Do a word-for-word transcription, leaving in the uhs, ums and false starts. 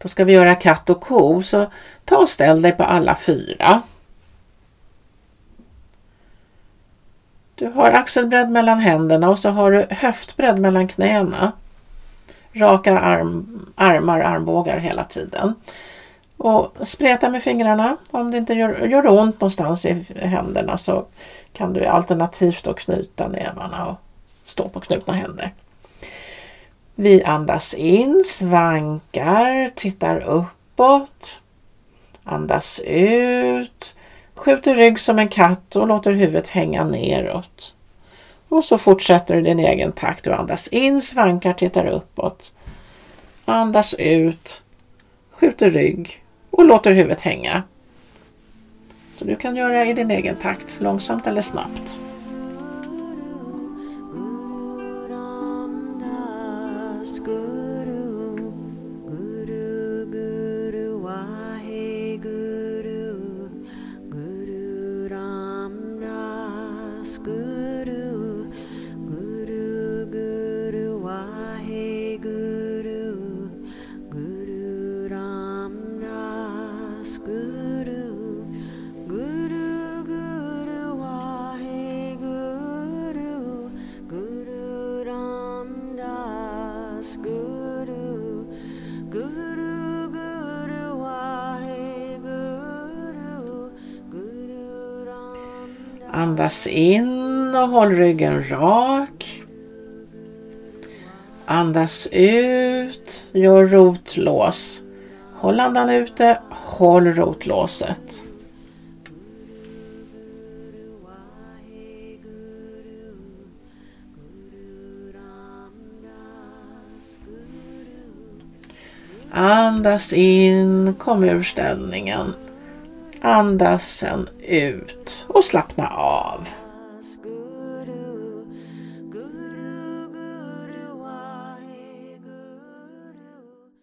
Då ska vi göra katt och ko, så ta och ställ dig på alla fyra. Du har axelbredd mellan händerna och så har du höftbredd mellan knäna. Raka arm, armar, armbågar hela tiden. Och spreta med fingrarna. Om det inte gör, gör ont någonstans i händerna så kan du alternativt då knyta nävarna och stå på knutna händer. Vi andas in, svankar, tittar uppåt. Andas ut. Skjuter rygg som en katt och låter huvudet hänga neråt. Och så fortsätter du din egen takt. Du andas in, svankar, tittar uppåt. Andas ut. Skjuter rygg och låter huvudet hänga. Så du kan göra i din egen takt, långsamt eller snabbt. Andas in och håll ryggen rak. Andas ut, gör rotlås. Håll andan ute, håll rotlåset. Andas in, kom ur ställningen. Andas sen ut och slappna av.